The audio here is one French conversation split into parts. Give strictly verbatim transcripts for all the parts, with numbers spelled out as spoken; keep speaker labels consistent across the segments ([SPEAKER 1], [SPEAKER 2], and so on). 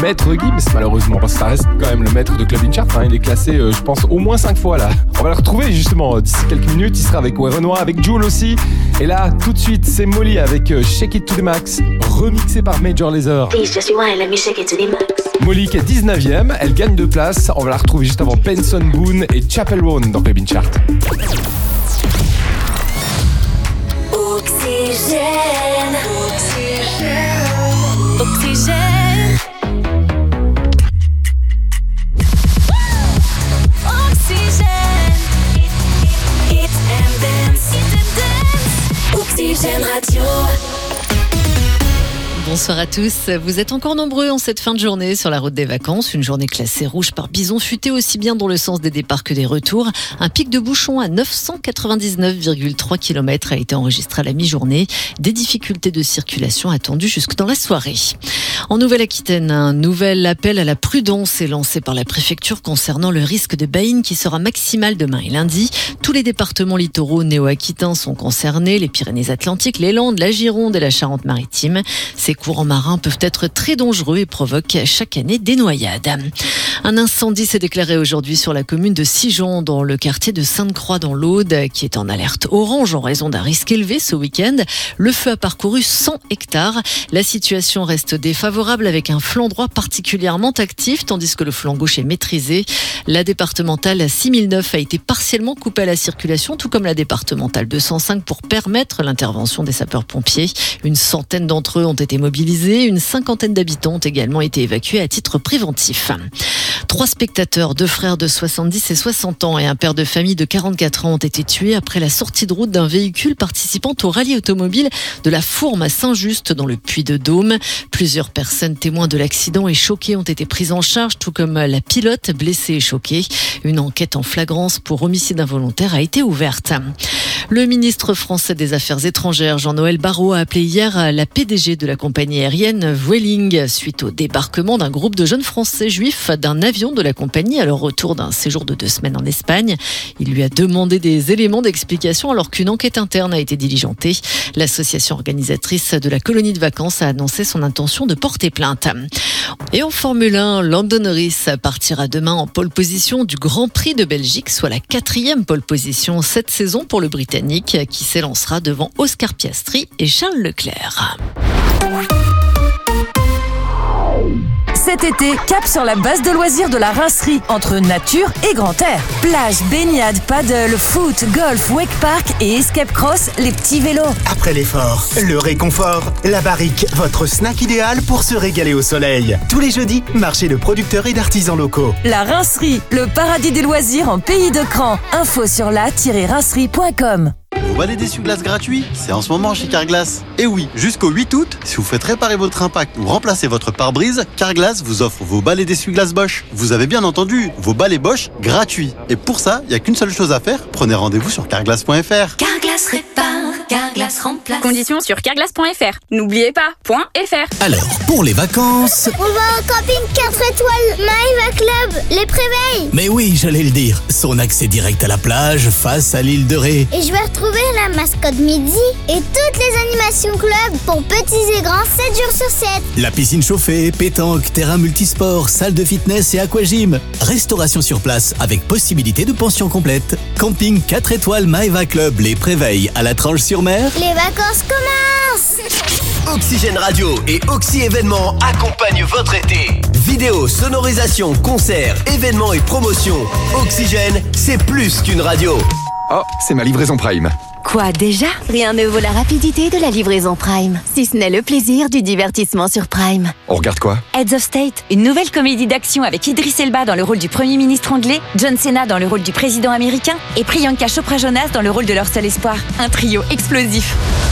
[SPEAKER 1] Maître Gims, malheureusement, parce que ça reste quand même le maître de Club In Chart. Hein. Il est classé, euh, je pense, au moins cinq fois là. On va le retrouver justement d'ici quelques minutes. Il sera avec ouais, Renoir, avec Jul aussi. Et là, tout de suite, c'est Molly avec euh, Shake It to the Max, remixé par Major Lazer. Molly qui est dix-neuvième, elle gagne deux places. On va la retrouver juste avant Benson Boone et Chapel Roan dans Club In Chart.
[SPEAKER 2] Oxygène, Oxygène, Oxygène, Oxygène, Hit and Dance, Hit and Dance, Oxygène Radio.
[SPEAKER 3] Bonsoir à tous, vous êtes encore nombreux en cette fin de journée sur la route des vacances, une journée classée rouge par bison futé aussi bien dans le sens des départs que des retours. Un pic de bouchons à neuf cent quatre-vingt-dix-neuf virgule trois kilomètres a été enregistré à la mi-journée. Des difficultés de circulation attendues jusque dans la soirée. En Nouvelle-Aquitaine, un nouvel appel à la prudence est lancé par la préfecture concernant le risque de baïne qui sera maximal demain et lundi. Tous les départements littoraux néo-aquitains sont concernés, les Pyrénées-Atlantiques, les Landes, la Gironde et la Charente-Maritime. Ces courants marins peuvent être très dangereux et provoquent chaque année des noyades. Un incendie s'est déclaré aujourd'hui sur la commune de Sigeon, dans le quartier de Sainte-Croix dans l'Aude, qui est en alerte orange en raison d'un risque élevé ce week-end. Le feu a parcouru cent hectares. La situation reste défavorable avec un flanc droit particulièrement actif, tandis que le flanc gauche est maîtrisé. La départementale six mille neuf a été partiellement coupée à la circulation, tout comme la départementale deux cent cinq pour permettre l'intervention des sapeurs-pompiers. Une centaine d'entre eux ont été mobilisés. Une cinquantaine d'habitants ont également été évacués à titre préventif. Trois spectateurs, deux frères de soixante-dix et soixante ans et un père de famille de quarante-quatre ans ont été tués après la sortie de route d'un véhicule participant au rallye automobile de la Fourme à Saint-Just dans le Puy-de-Dôme. Plusieurs personnes témoins de l'accident et choquées ont été prises en charge, tout comme la pilote blessée et choquée. Une enquête en flagrance pour homicide involontaire a été ouverte. Le ministre français des Affaires étrangères, Jean-Noël Barrot, a appelé hier la P D G de la compagnie aérienne Vueling suite au débarquement d'un groupe de jeunes Français juifs d'un avion de la compagnie à leur retour d'un séjour de deux semaines en Espagne. Il lui a demandé des éléments d'explication alors qu'une enquête interne a été diligentée. L'association organisatrice de la colonie de vacances a annoncé son intention de porter plainte. Et en Formule un, Lando Norris partira demain en pole position du Grand Prix de Belgique, soit la quatrième pole position cette saison pour le Britannique qui s'élancera devant Oscar Piastri et Charles Leclerc.
[SPEAKER 4] Cet été, cap sur la base de loisirs de la Rincerie, entre nature et grand air. Plage, baignade, paddle, foot, golf, wake park et escape cross, les petits vélos.
[SPEAKER 5] Après l'effort, le réconfort, la barrique, votre snack idéal pour se régaler au soleil. Tous les jeudis, marché de producteurs et d'artisans locaux.
[SPEAKER 4] La Rincerie, le paradis des loisirs en pays de Cran. Info sur la tiret rincerie point com.
[SPEAKER 6] Vous balai d'essuie-glace gratuit, c'est en ce moment chez Carglass. Et oui, jusqu'au huit août, si vous faites réparer votre impact ou remplacer votre pare-brise, Carglass vous offre vos balais d'essuie-glace Bosch. Vous avez bien entendu, vos balais Bosch gratuits. Et pour ça, il n'y a qu'une seule chose à faire, prenez rendez-vous sur carglass point f r.
[SPEAKER 2] Carglass répare, Carglass remplace.
[SPEAKER 7] Conditions sur carglass point f r. N'oubliez pas, .fr.
[SPEAKER 8] Alors, pour les vacances...
[SPEAKER 9] On va au camping quatre étoiles Maïva Club, les Préveilles.
[SPEAKER 8] Mais oui, j'allais le dire. Son accès direct à la plage, face à l'île de Ré.
[SPEAKER 9] Et je vais retrouver la mascotte Midi et toutes les animations club pour petits et grands sept jours sur sept.
[SPEAKER 8] La piscine chauffée, pétanque, terrain multisport, salle de fitness et aquagym. Restauration sur place avec possibilité de pension complète. Camping quatre étoiles Maïva Club, les Préveilles à la Tranche-sur-Mer.
[SPEAKER 9] Les vacances commencent.
[SPEAKER 10] Oxygène Radio et Oxy Événements accompagnent votre été. Vidéo, sonorisation, concerts, événements et promotions. Oxygène, c'est plus qu'une radio.
[SPEAKER 11] Oh, c'est ma livraison Prime.
[SPEAKER 12] Quoi déjà? Rien ne vaut la rapidité de la livraison Prime, si ce n'est le plaisir du divertissement sur Prime.
[SPEAKER 11] On regarde quoi?
[SPEAKER 12] Heads of State, une nouvelle comédie d'action avec Idris Elba dans le rôle du Premier ministre anglais, John Cena dans le rôle du président américain et Priyanka Chopra Jonas dans le rôle de leur seul espoir. Un trio explosif.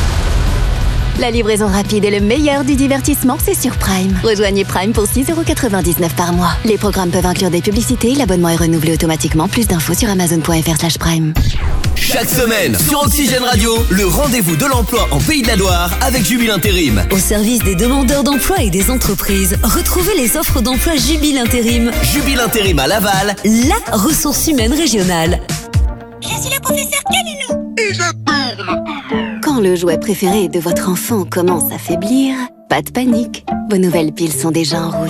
[SPEAKER 12] La livraison rapide et le meilleur du divertissement, c'est sur Prime. Rejoignez Prime pour six euros quatre-vingt-dix-neuf par mois. Les programmes peuvent inclure des publicités, l'abonnement est renouvelé automatiquement. Plus d'infos sur amazon point f r slash prime.
[SPEAKER 10] Chaque semaine, sur Oxygène Radio, le rendez-vous de l'emploi en Pays de la Loire avec Jubile Intérim.
[SPEAKER 13] Au service des demandeurs d'emploi et des entreprises, retrouvez les offres d'emploi Jubile Intérim.
[SPEAKER 10] Jubile Intérim à Laval,
[SPEAKER 13] la ressource humaine régionale.
[SPEAKER 9] Je suis le professeur Calilou.
[SPEAKER 10] Et j'adore.
[SPEAKER 12] Quand le jouet préféré de votre enfant commence à faiblir, pas de panique, vos nouvelles piles sont déjà en route.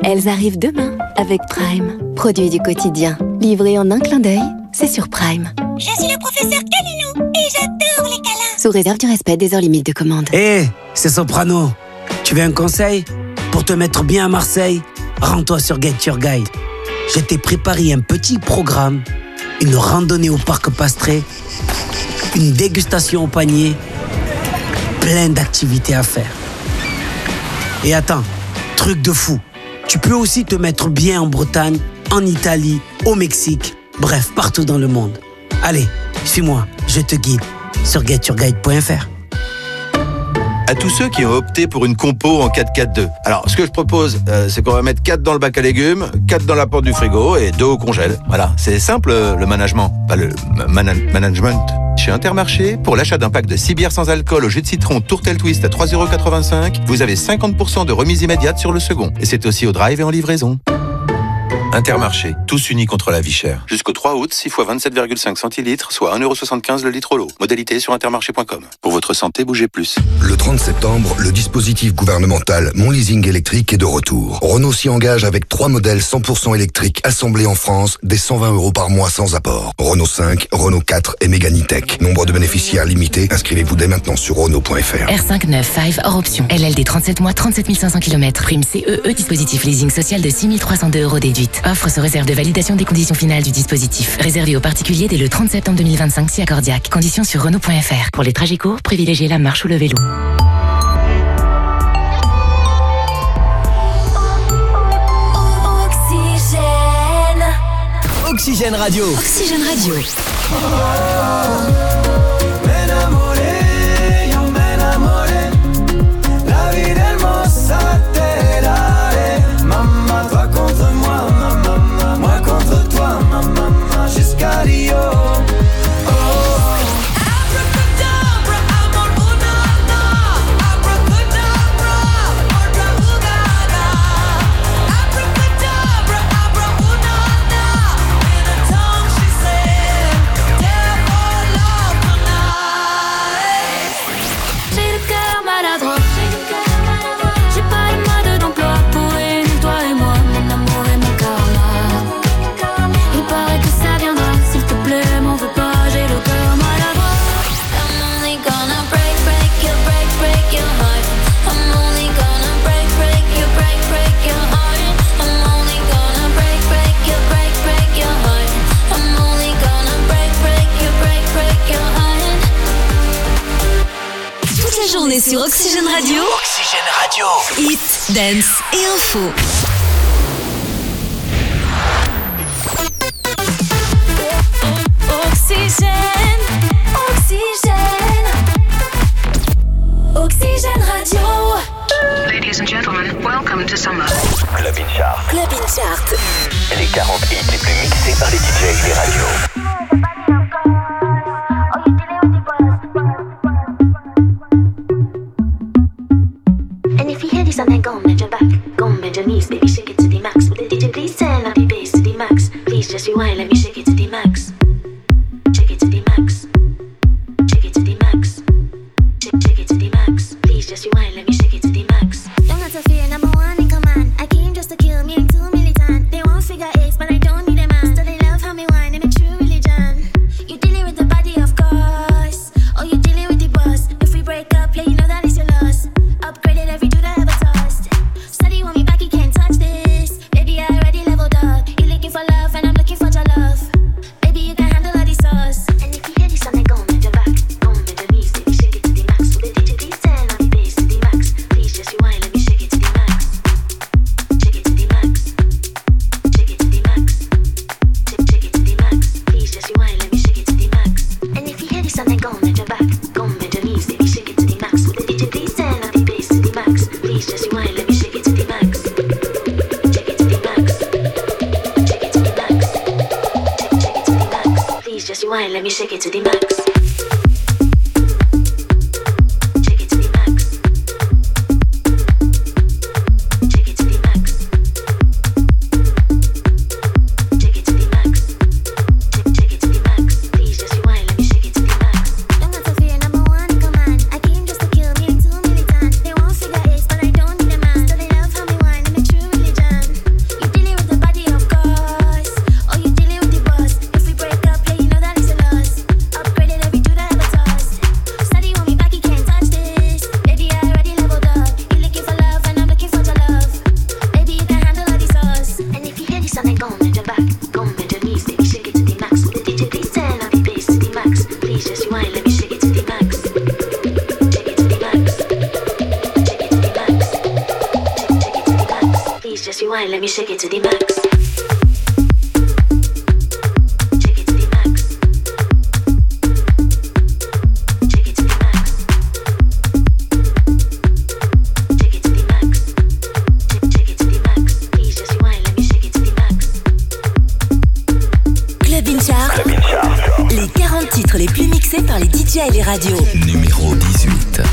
[SPEAKER 14] Elles arrivent demain avec Prime. Produits du quotidien, livrés en un clin d'œil, c'est sur Prime.
[SPEAKER 15] Je suis le professeur Calino et j'adore les câlins.
[SPEAKER 14] Sous réserve du respect des heures limites de commande.
[SPEAKER 16] Hé, hey, c'est Soprano. Tu veux un conseil? Pour te mettre bien à Marseille, rends-toi sur Get Your Guide. Je t'ai préparé un petit programme, une randonnée au parc Pastré, une dégustation au panier, plein d'activités à faire. Et attends, truc de fou, tu peux aussi te mettre bien en Bretagne, en Italie, au Mexique, bref, partout dans le monde. Allez, suis-moi, je te guide sur get your guide point f r.
[SPEAKER 17] À tous ceux qui ont opté pour une compo en quatre quatre deux. Alors, ce que je propose, euh, c'est qu'on va mettre quatre dans le bac à légumes, quatre dans la porte du frigo et deux au congèle. Voilà, c'est simple le management, pas le mana- management. Chez Intermarché, pour l'achat d'un pack de six bières sans alcool au jus de citron Tourtel Twist à trois euros quatre-vingt-cinq, vous avez cinquante pour cent de remise immédiate sur le second. Et c'est aussi au drive et en livraison. Intermarché, tous unis contre la vie chère. Jusqu'au trois août, six fois vingt-sept virgule cinq centilitres, soit un euro soixante-quinze le litre au lot. Modalité sur intermarché point com. Pour votre santé, bougez plus.
[SPEAKER 18] Le trente septembre, le dispositif gouvernemental Mon Leasing électrique est de retour. Renault s'y engage avec trois modèles cent pour cent électriques assemblés en France, dès cent vingt euros par mois sans apport. Renault cinq, Renault quatre et Mégane E-Tech. Nombre de bénéficiaires limité. Inscrivez-vous dès maintenant sur Renault point f r.
[SPEAKER 19] R cinq neuf cinq hors option. L L D trente-sept mois, trente-sept mille cinq cents kilomètres. Prime C E E, dispositif leasing social de six mille trois cent deux euros déduite. Offre sous réserve de validation des conditions finales du dispositif. Réservé aux particuliers dès le trente septembre deux mille vingt-cinq si accordiaque. Conditions sur Renault point f r. Pour les trajets courts, privilégiez la marche ou le vélo.
[SPEAKER 2] Oxygène.
[SPEAKER 10] Oxygène Radio.
[SPEAKER 2] Oxygène Radio.
[SPEAKER 13] Journée sur Oxygène Radio.
[SPEAKER 10] Oxygène Radio.
[SPEAKER 13] Hit, dance et info.
[SPEAKER 2] Oxygène, Oxygène, Oxygène Radio.
[SPEAKER 20] Ladies and gentlemen, welcome to summer.
[SPEAKER 10] Club in Chart.
[SPEAKER 2] Club in Chart.
[SPEAKER 10] Les quarante hits les plus mixés par les D J et les radios.
[SPEAKER 21] And then go and bend your back, go and bend your knees, baby, shake it to the max. With the D J, please turn up the bass to the max. Please just rewind, let me shake it to the max. Shake it to the max. Shake it to the max. Shake, shake it to the max. Please just rewind, let me shake it to the max. Don't have to fear, number one in command. I came just to kill me, I'm too militant. They won't figure eight, but I don't need a man. Still they love how me whine, I'm a true religion. You're dealing with the body, of course. Or you're dealing with the boss. If we break up, yeah, you know that it's your loss. Upgraded every dude I ever tossed. Steady want me back, you can't touch this. Baby, I already leveled up. You're looking for love and I'm looking for your love. Baby, you can handle all the sauce. And if you hear this, then go and bend your back. Go and bend your knees, baby, shake it to the max. With the D J, please turn on the bass to the max. Please just rewind, let me shake it to the max. Shake it to the max. Shake it to the max. Shake, shake it to the max. Please just rewind, let me shake it to the max. And if you hear this, then go and bend your back. Go and bend your knees, baby, shake it to the max. With the D J, please turn on the bass to the max. Please just rewind, let me shake it to the max. Shake it to the max. Shake it to the max. Shake, shake it to the max. Please just rewind, let me shake it to the max. Shake it to the max. Shake it to the max. Shake it to the max. Shake, shake it to the max. Please just rewind, let me shake it to the max. Don't have to fear, number one in command. I came just to kill me, I'm too militant. They won't figure eight, but I don't need a man. Still they love how me whine, I'm a true religion. wine, let me shake it to the max.
[SPEAKER 13] Les quarante titres les plus mixés par les D J et les radios.
[SPEAKER 8] Numéro dix-huit.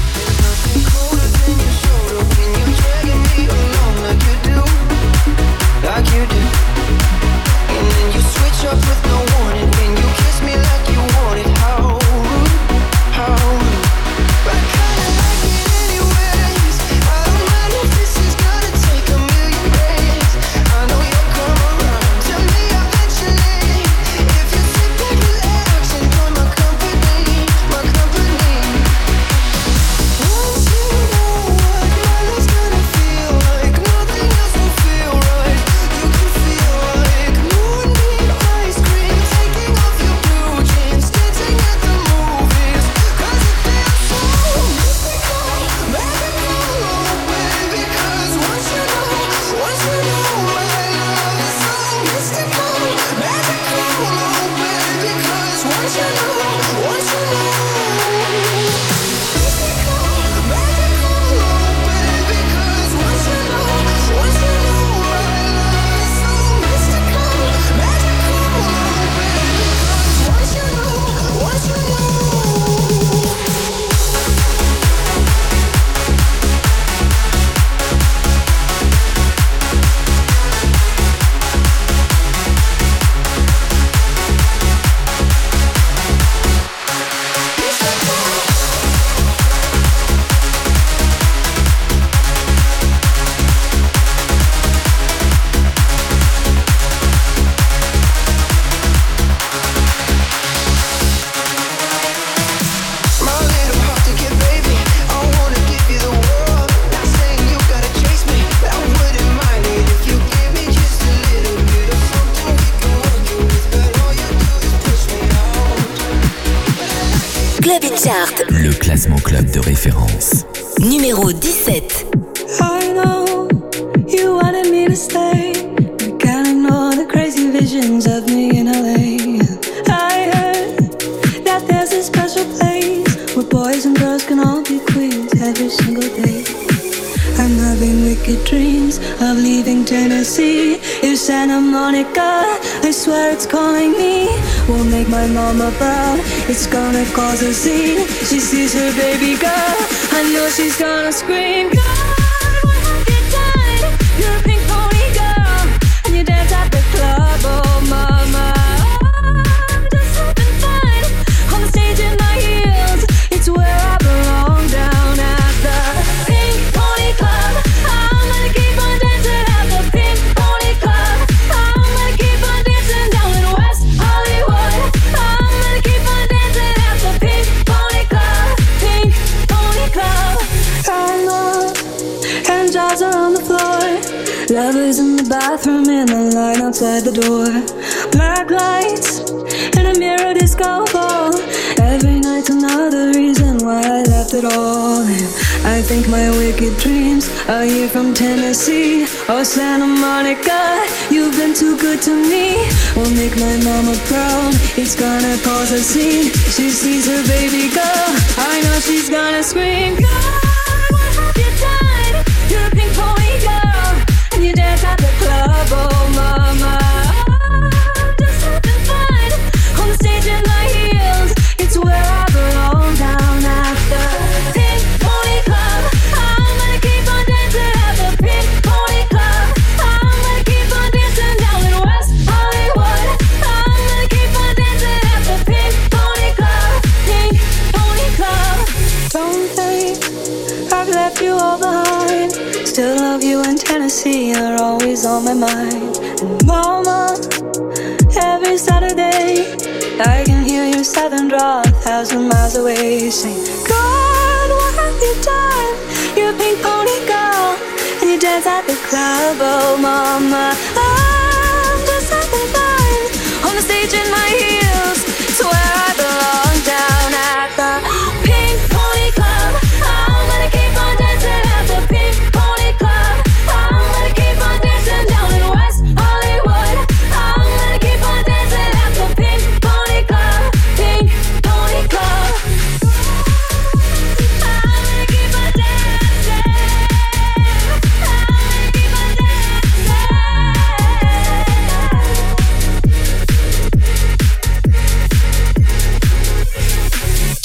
[SPEAKER 8] Le classement club de référence.
[SPEAKER 13] Numéro dix-sept.
[SPEAKER 1] I know you wanted me to stay. You can't ignore the crazy visions of me in L A. I heard that there's a special place where boys and girls can all be queens every single day. I'm having wicked dreams of leaving Tennessee. If Santa Monica, I swear it's calling me. We'll make my mama proud, it's gonna cause a scene. She sees her baby girl, I know she's gonna scream. God, what have you done? You're a pink pony girl, and you dance at the club, oh mama. I'm just having fun, on the stage in my heels. It's where I belong, down at the Pink Pony Club. I'm gonna keep on dancing at the Pink Pony Club. I'm gonna keep on dancing down in West Hollywood. I'm gonna keep on dancing at the Pink Pony Club. Pink Pony Club. Time love and jars are on the floor. Lovers in the bathroom in the line outside the door. Black lights and a mirror disco ball. Every night's another reason why I left it all. I think my wicked dreams are here from Tennessee. Oh, Santa Monica, you've been too good to me. We'll make my mama proud, it's gonna cause a scene. She sees her baby girl, I know she's gonna scream. God, what have you done? You're a pink pony girl, and you dance at the club, oh mama. I'm just having fun, on the stage in my heels. It's where I belong, down at the Pink Pony Club. I'm gonna keep on dancing at the Pink Pony Club. I'm gonna keep on dancing down in West Hollywood. I'm gonna keep on dancing at the Pink Pony Club. Pink Pony Club. Don't think I've left you all behind. Still love you in Tennessee, you're always on my mind. And mama, every Saturday I can hear your southern drawl a thousand miles away. Saying, God, what have you done? You're a pink pony girl, and you dance at the club, oh mama. I'm just having fun, on the stage in my heels. It's where I belong, down at the Pink Pony Club. I'm gonna keep on dancing at the Pink Pony Club. I'm gonna keep on dancing down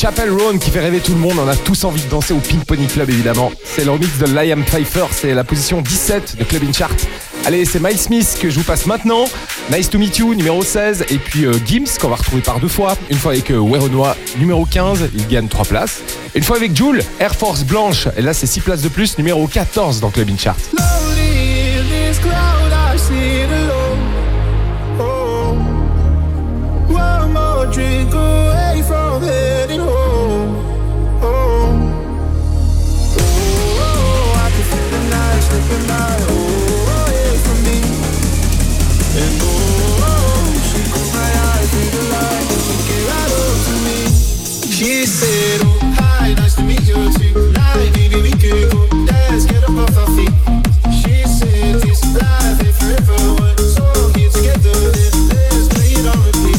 [SPEAKER 3] Chapel Roan qui fait rêver tout le monde. On a tous envie de danser au Pink Pony Club évidemment. C'est le remix de Liam Pfeiffer, c'est la position dix-sept de Club In Chart. Allez, c'est Miles Smith que je vous passe maintenant. Nice to Meet You, numéro seize. Et puis euh, Gims, qu'on va retrouver par deux fois. Une fois avec euh, Werenoi, numéro quinze. Il gagne trois places. Et une fois avec Jul, Air Force Blanche. Et là, c'est six places de plus, numéro quatorze dans Club In Chart.
[SPEAKER 1] Drink away from heading home. Oh, oh, oh, I can feel the night slipping by away from me. And oh, oh, she caught my eye through the light and she came right up to me. She said, oh, hi, nice to meet you tonight. Maybe we could go dance, get up off our feet. She said, this life ain't forever, but so here together, let's play it on repeat.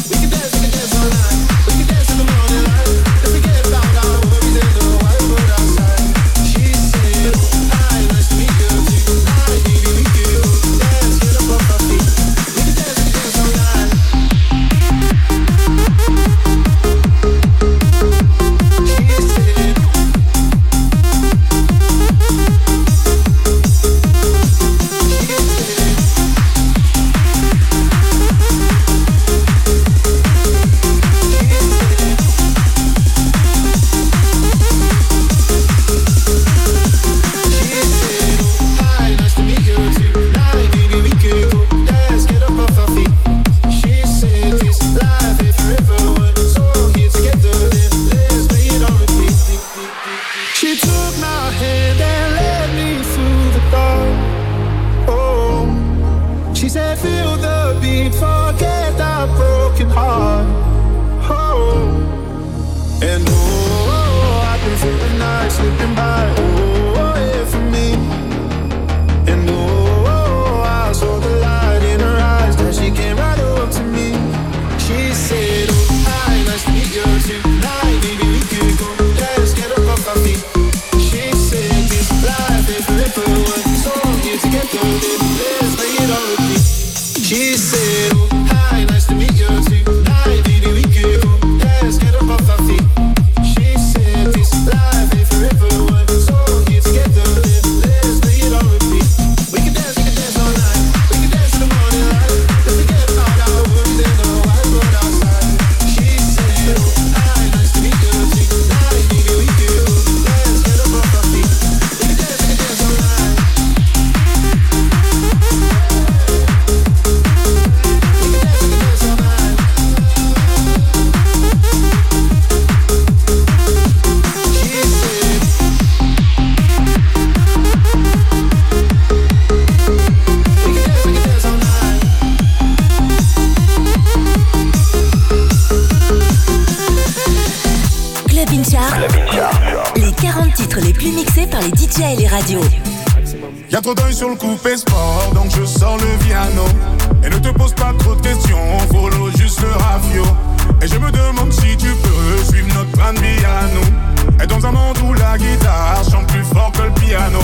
[SPEAKER 22] Y'a trop d'œil sur le coupé sport, donc je sors le piano. Et ne te pose pas trop de questions, follow juste le rafio. Et je me demande si tu peux suivre notre plan de vie à nous. Et dans un monde où la guitare chante plus fort que le piano.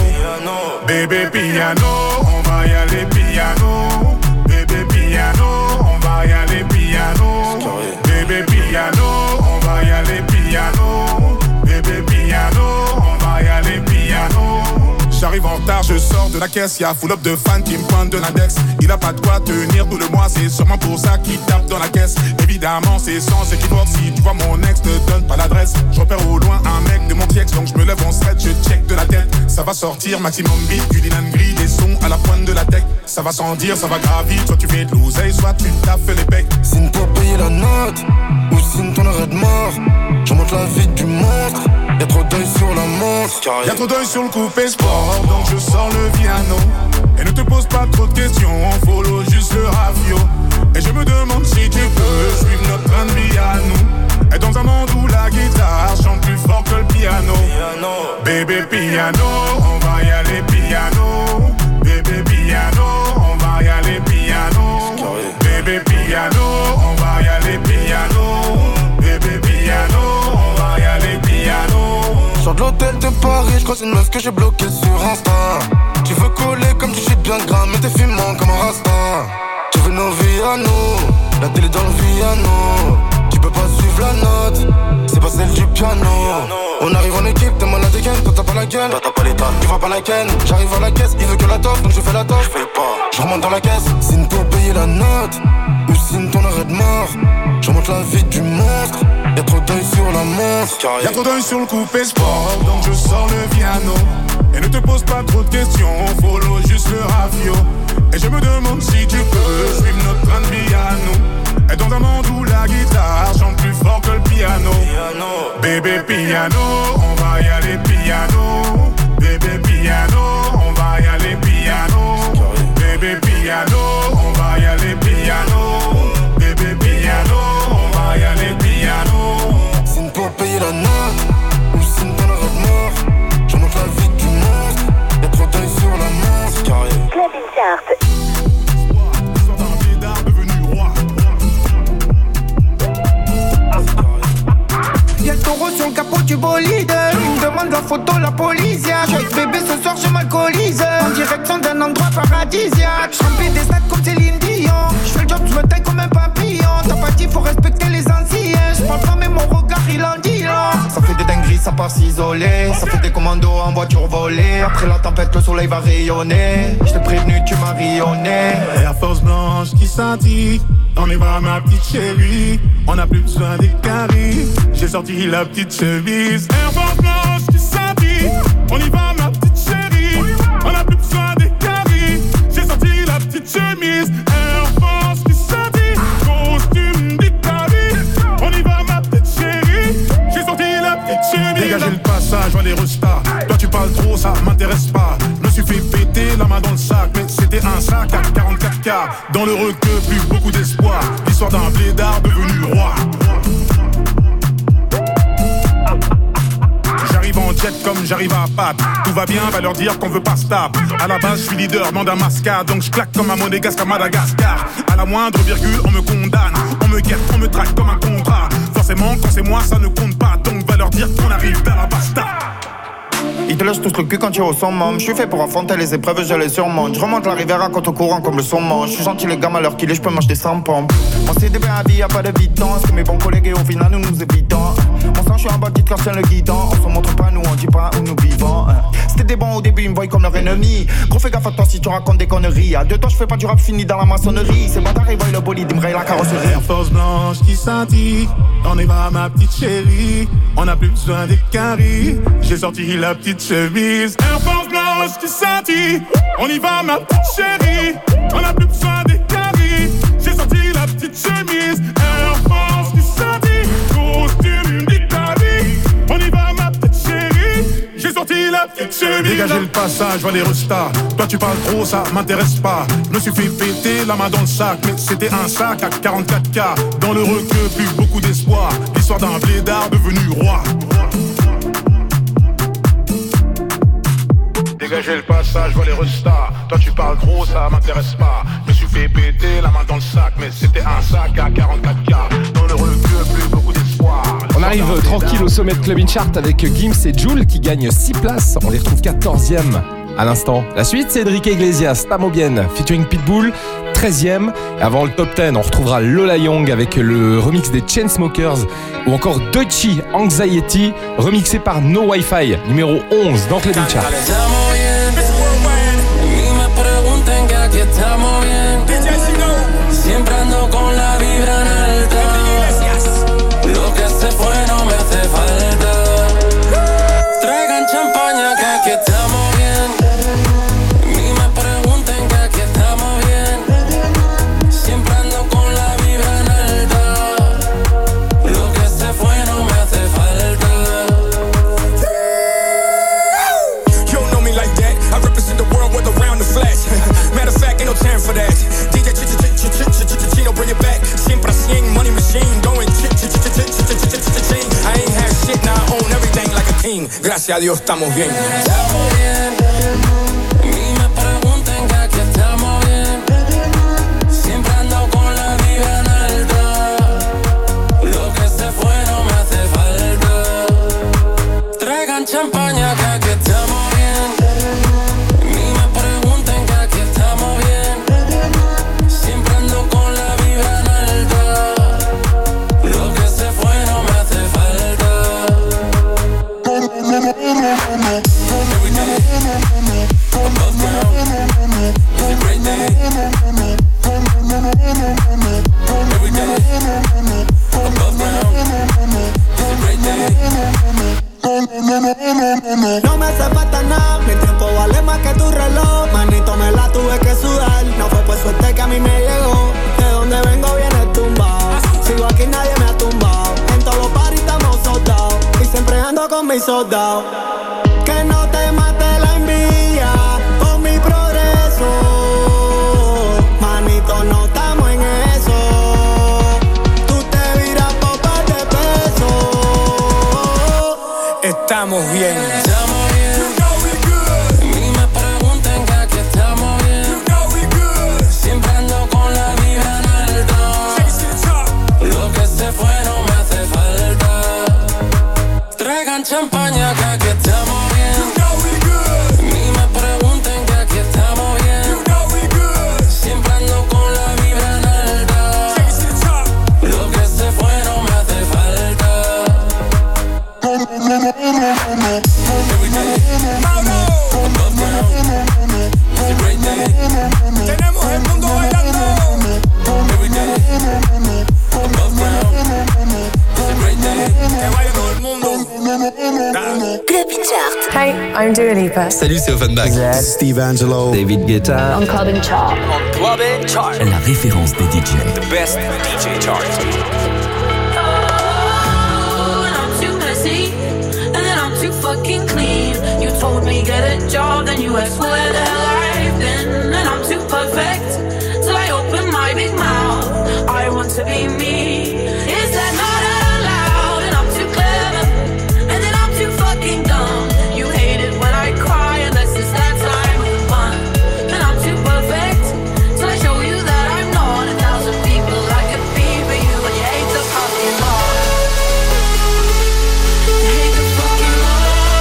[SPEAKER 22] Bébé piano, on va y aller piano. Bébé piano, on va y aller piano. Bébé piano, on va y aller piano. Bébé piano, on va y aller piano. J'arrive en retard, je sors de la caisse, y'a full up de fans qui me pointent de l'index. Il a pas de quoi tenir tout le mois, c'est sûrement pour ça qu'il tape dans la caisse. Évidemment, c'est sans équivoque, si tu vois mon ex, te donne pas l'adresse. Je repère au loin un mec de mon ex, donc je me lève en stretch, je check de la tête. Ça va sortir, maximum beat, du Dylan Gris, des sons à la pointe de la tech. Ça va sans dire, ça va gravir, soit tu fais de l'oseille, soit tu taffes les pecs.
[SPEAKER 23] Signe-toi payer la note, ou signe ton arrêt de mort. Je monte la vie du monstre. Y'a trop d'œil sur la montre.
[SPEAKER 22] Y'a trop d'œil sur le coupé sport, donc je sors le piano. Et ne te pose pas trop de questions, follow juste le rafio. Et je me demande si tu peux suivre notre train de vie à nous. Et dans un monde où la guitare chante plus fort que le piano. Bébé piano, on va y aller piano. Bébé piano, on va y aller piano. Bébé piano, on va y aller piano. Bébé piano, on va y aller piano.
[SPEAKER 23] Sors de l'hôtel de Paris, je crois c'est une meuf que j'ai bloquée sur Insta. Tu veux coller comme tu cheats bien gras, mais t'es fumant comme un rasta. Tu veux nos vies à nous, la télé dans le Viano. Tu peux pas suivre la note, c'est pas celle du piano. On arrive en équipe, t'es malade again, toi t'as pas la gueule. Toi t'as pas les tonnes, tu vas pas la ken. J'arrive à la caisse, il veut que la toffe, donc je fais la toffe. Je fais pas, je remonte dans la caisse. Signe pour payer la note, ou signe ton arrêt de mort. Je remonte la vie du monstre. Y'a trop d'œil sur la montre.
[SPEAKER 22] Y'a trop d'œil sur le coupé sport, donc je sors le piano. Et ne te pose pas trop de questions, follow juste le rafio. Et je me demande si tu peux suivre notre train de vie à nous. Et dans un monde où la guitare chante plus fort que le piano. Bébé piano, on va y aller piano. Bébé piano, on va y aller piano. Bébé piano, on va y aller piano. Bébé piano, on va y aller piano.
[SPEAKER 23] Signe pour payer la note, ou signe ton arrêt de mort. Je monte la vie du monstre, y'a trop d'œil sur la montre.
[SPEAKER 21] Clubbing Chart.
[SPEAKER 4] Y'a le taureau sur le capot du bolide. Il me demande la photo, la police. Avec bébé ce soir je m'alcoolise. En direction d'un endroit paradisiaque. J'remplis des stades comme Céline Dion. J'fais le job, j'me taille comme un papillon. T'as pas dit faut respecter les anciens. J'parle pas mais mon regard il en dit long. Ça fait des dingueries, ça part s'isoler. Ça fait des commandos en voiture volée. Après la tempête le soleil va rayonner. J't'ai prévenu tu m'as rayonné.
[SPEAKER 22] Air Force blanche qui scintille. On y va ma petite chérie. On a plus besoin des caries. J'ai sorti la petite chemise. Air Force blanche qui scintille. On y va ma petite chérie. On a plus besoin des caries. J'ai sorti la petite chemise. Air Force qui scintille. Costume d'Italie. On y va ma petite chérie. J'ai sorti la petite chemise. Dégagez le passage, vois les restats. Toi tu parles trop, ça m'intéresse pas. Je me suis fait péter la main dans le sac. Mais c'était un sac à quarante-quatre K. Dans le requeu, plus beaucoup d'espoir. L'histoire d'un blédard devenu roi. J'arrive en jet comme j'arrive à Pat. Tout va bien, va leur dire qu'on veut pas stop. À la base, je suis leader, demande un mascar. Donc je claque comme un monégasque à Madagascar. À la moindre virgule, on me condamne. On me guette, on me traque comme un contrat. Forcément, quand c'est moi, ça ne compte pas. Donc va leur dire qu'on arrive vers la basta.
[SPEAKER 4] Ils te lâchent tous le cul quand tu es au summum. Je suis fait pour affronter les épreuves, je les surmonte. Je remonte la rivière à côte au courant comme le saumon. Je suis gentil les gammes à l'heure qu'il est, je peux m'acheter sans pompe. On s'est débé à vie, y'a pas de bidon. C'est mes bons collègues et au final nous nous évitons. Mon sang, je suis en bas de quand je tiens le guidon. On se montre pas, nous on dit pas où nous vivons. C'était des bons au début, ils me voient comme leur ennemi. Gros fais gaffe à toi si tu racontes des conneries. À deux temps, je fais pas du rap fini dans la maçonnerie. C'est bâtard, ils voient le bolide, ils me rayent la carrosserie.
[SPEAKER 22] Air Force blanche qui scintille. On y va ma petite chérie. On a plus besoin des caries. J'ai sorti la petite chemise. Air Force blanche qui scintille. On y va ma petite chérie. On a plus besoin des caries. J'ai sorti la petite chemise. Air Force qui scintille. Costume d'Italie. On y va ma petite chérie. J'ai sorti la petite chemise. Dégagez le passage, vois les restats. Toi tu parles trop, ça m'intéresse pas. Je me suis fait péter la main dans le sac. Mais c'était un sac à quarante-quatre K. Dans le requeu, plus beaucoup d'espoir. L'histoire d'un blédard devenu roi. Dégagez le passage, vois les restats. Toi tu parles trop, ça m'intéresse pas. Je me suis fait péter la main dans le sac. Mais c'était un sac à quarante-quatre K. Dans le requeu, plus beaucoup d'espoir.
[SPEAKER 3] On arrive tranquille au sommet de Clubbing Chart avec Gims et Jul qui gagnent six places. On les retrouve quatorzième à l'instant. La suite, c'est Enrique Iglesias, Tamo Bien, featuring Pitbull, treizième. Avant le top dix, on retrouvera Lola Young avec le remix des Chainsmokers ou encore Doechii Anxiety, remixé par No Wi-Fi, numéro onze dans Clubbing Chart.
[SPEAKER 5] Siempre ando con la vibra en alta. Lo que se fue no me hace falta. Traigan champaña que aquí estamos bien. Ni me pregunten que aquí estamos bien. Siempre ando con la vibra en alta. Lo que se fue no me hace falta.
[SPEAKER 6] You don't know me like that. I represent the world with around the flash. Matter of fact, ain't no time for that. D J Chino, bring it back. Siempre cien, money machine, going ch-ch-ch-ch-ch-ch-ch-ch-ch-ch-ch. I ain't had shit, now I own everything like a king. Gracias a Dios, estamos bien.
[SPEAKER 5] Estamos bien. Ni me pregunten que aquí estamos bien. Siempre ando con la vibra en alta. Lo que se fue no me hace falta. Traigan champaña que aquí estamos bien. Ni me pregunten que aquí estamos bien. Siempre ando con la vibra en alta. Lo que se fue no me hace falta.
[SPEAKER 4] todo me hizo down. Que no te mate la envidia por mi progreso. Manito, no estamos en eso. Tú te viras por par de pesos.
[SPEAKER 6] Estamos bien.
[SPEAKER 5] Estamos bien.
[SPEAKER 6] You know we good.
[SPEAKER 5] Ni me pregunten que aquí estamos bien.
[SPEAKER 6] You know we good.
[SPEAKER 5] Siempre ando con la vibra en alto.
[SPEAKER 6] Take it to the top.
[SPEAKER 5] Lo que se fue no me hace falta. Traigan champaña que aquí estamos bien.
[SPEAKER 6] You know we good.
[SPEAKER 5] Ni me pregunten que aquí estamos bien.
[SPEAKER 6] You know we good.
[SPEAKER 5] Siempre ando con la vibra en alta.
[SPEAKER 6] Take it to the top.
[SPEAKER 5] Lo que se fue no me hace falta. Every day, above ground. It's a great day.
[SPEAKER 6] Tenemos el mundo bailando.
[SPEAKER 5] Every day, above ground. It's a great day.
[SPEAKER 6] Que vaya todo el mundo.
[SPEAKER 2] Clubbing Chart.
[SPEAKER 7] Hey, I'm Dua Lipa.
[SPEAKER 9] Salut, c'est Offenbach.
[SPEAKER 11] Steve Angelo.
[SPEAKER 9] David Guetta.
[SPEAKER 7] On Clubbing Chart.
[SPEAKER 3] On Clubbing Chart.
[SPEAKER 9] La référence des D J.
[SPEAKER 3] The best D J chart.
[SPEAKER 1] Fucking clean. You told me get a job, then you asked where the hell I've been. And I'm too perfect till I open my big mouth. I want to be me. Is that not allowed? And I'm too clever, and then I'm too fucking dumb. You hate it when I cry, unless it's that time of month. And I'm too perfect till I show you that I'm not a thousand people I could be for you, and you hate the fucking law. You hate the fucking law.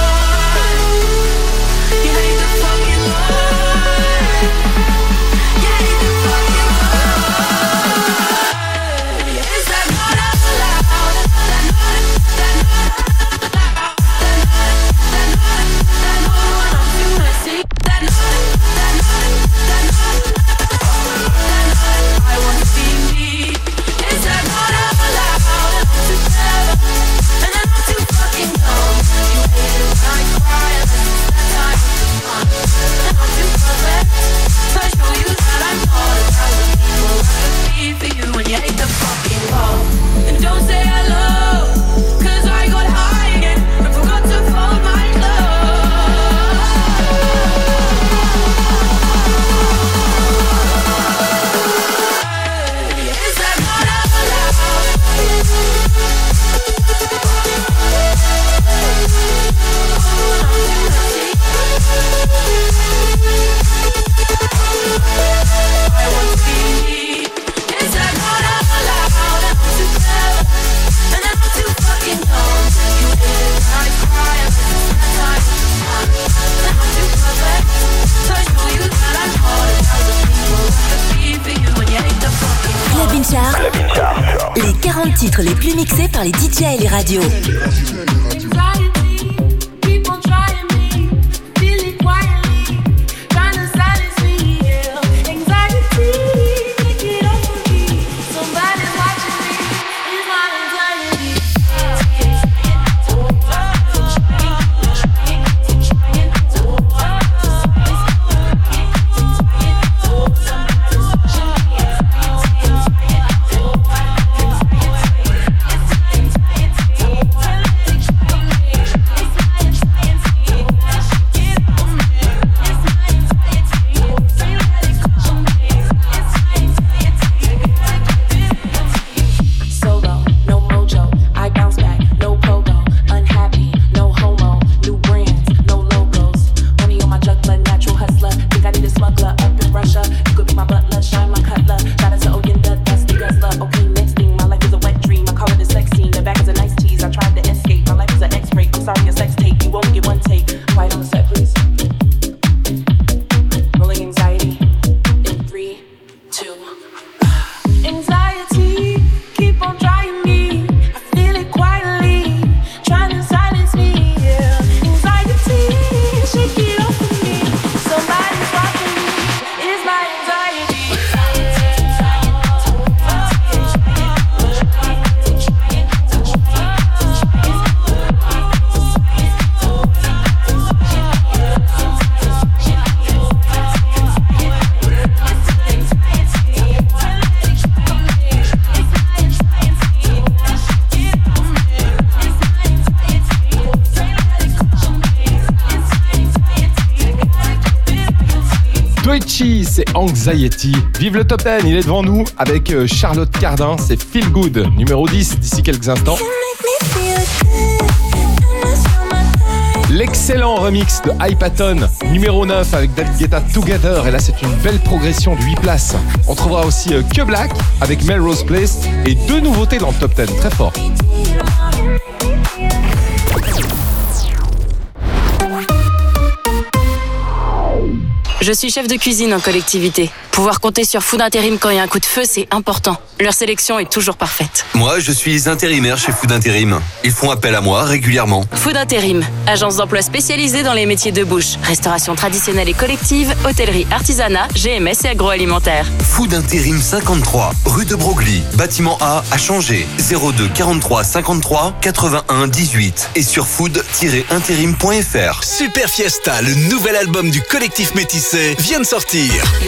[SPEAKER 2] Les quarante titres les plus mixés par les D J et les radios.
[SPEAKER 3] Avicii, c'est Anxiety. Vive le top dix, il est devant nous avec Charlotte Cardin, c'est Feel Good, numéro dix d'ici quelques instants. L'excellent remix de Hypaton, numéro neuf avec David Guetta Together, et là c'est une belle progression de huit places. On trouvera aussi Que Black avec Melrose Place et deux nouveautés dans le top dix, très fort.
[SPEAKER 7] Je suis chef de cuisine en collectivité. Pouvoir compter sur Food Intérim quand il y a un coup de feu, c'est important. Leur sélection est toujours parfaite.
[SPEAKER 9] Moi, je suis intérimaire chez Food Intérim. Ils font appel à moi régulièrement.
[SPEAKER 7] Food Intérim, agence d'emploi spécialisée dans les métiers de bouche, restauration traditionnelle et collective, hôtellerie, artisanat, G M S et agroalimentaire.
[SPEAKER 9] Food Intérim cinquante-trois, rue de Broglie, bâtiment A à Changer, zéro deux quarante-trois cinquante-trois quatre-vingt-un dix-huit et sur food tiret intérim point f r.
[SPEAKER 8] Super Fiesta, le nouvel album du collectif Métissé, vient de sortir.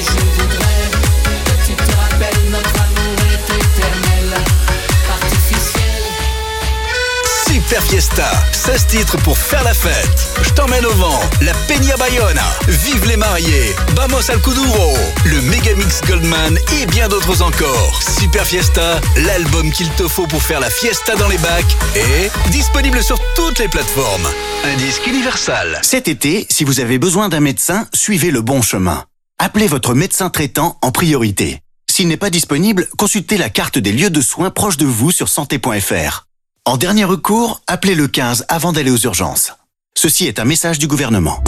[SPEAKER 8] Super Fiesta, seize titres pour faire la fête. Je t'emmène au vent, la Peña Bayona, Vive les mariés, Vamos al Kuduro, le Megamix Goldman et bien d'autres encore. Super Fiesta, l'album qu'il te faut pour faire la fiesta dans les bacs est disponible sur toutes les plateformes. Un disque Universal.
[SPEAKER 11] Cet été, si vous avez besoin d'un médecin, suivez le bon chemin. Appelez votre médecin traitant en priorité. S'il n'est pas disponible, consultez la carte des lieux de soins proches de vous sur santé point f r. En dernier recours, appelez le quinze avant d'aller aux urgences. Ceci est un message du gouvernement.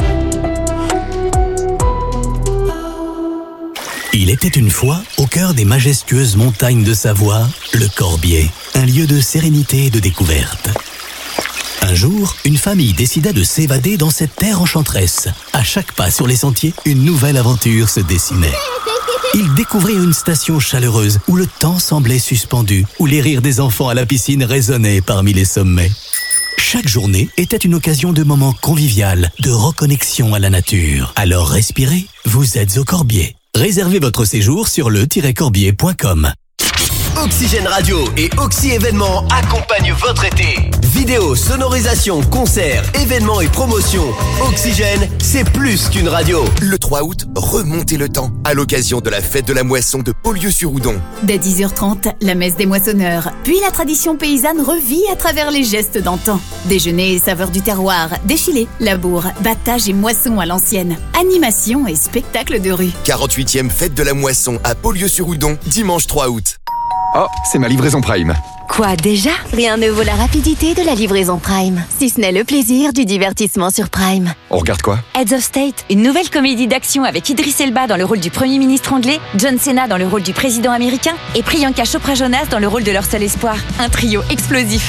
[SPEAKER 8] Il était une fois, au cœur des majestueuses montagnes de Savoie, le Corbier, un lieu de sérénité et de découverte. Un jour, une famille décida de s'évader dans cette terre enchanteresse. À chaque pas sur les sentiers, une nouvelle aventure se dessinait. Ils découvrirent une station chaleureuse où le temps semblait suspendu, où les rires des enfants à la piscine résonnaient parmi les sommets. Chaque journée était une occasion de moments convivial, de reconnexion à la nature. Alors respirez, vous êtes au Corbier. Réservez votre séjour sur le tiret corbier point com.
[SPEAKER 10] Oxygène Radio et Oxy Événements accompagnent votre été. Vidéo, sonorisation, concerts, événements et promotions. Oxygène, c'est plus qu'une radio.
[SPEAKER 12] Le trois août, remontez le temps à l'occasion de la fête de la moisson de Beaulieu-sur-Oudon.
[SPEAKER 24] Dès dix heures trente, la messe des moissonneurs. Puis la tradition paysanne revit à travers les gestes d'antan. Déjeuner et saveurs du terroir, défilé, labour, battage et moisson à l'ancienne. Animation et spectacle de rue.
[SPEAKER 12] quarante-huitième fête de la moisson à Beaulieu-sur-Oudon, dimanche trois août.
[SPEAKER 25] Oh, c'est ma livraison Prime.
[SPEAKER 14] Quoi déjà? Rien ne vaut la rapidité de la livraison Prime, si ce n'est le plaisir du divertissement sur Prime.
[SPEAKER 25] On regarde quoi?
[SPEAKER 26] Heads of State, une nouvelle comédie d'action avec Idris Elba dans le rôle du Premier ministre anglais, John Cena dans le rôle du président américain et Priyanka Chopra Jonas dans le rôle de leur seul espoir. Un trio explosif.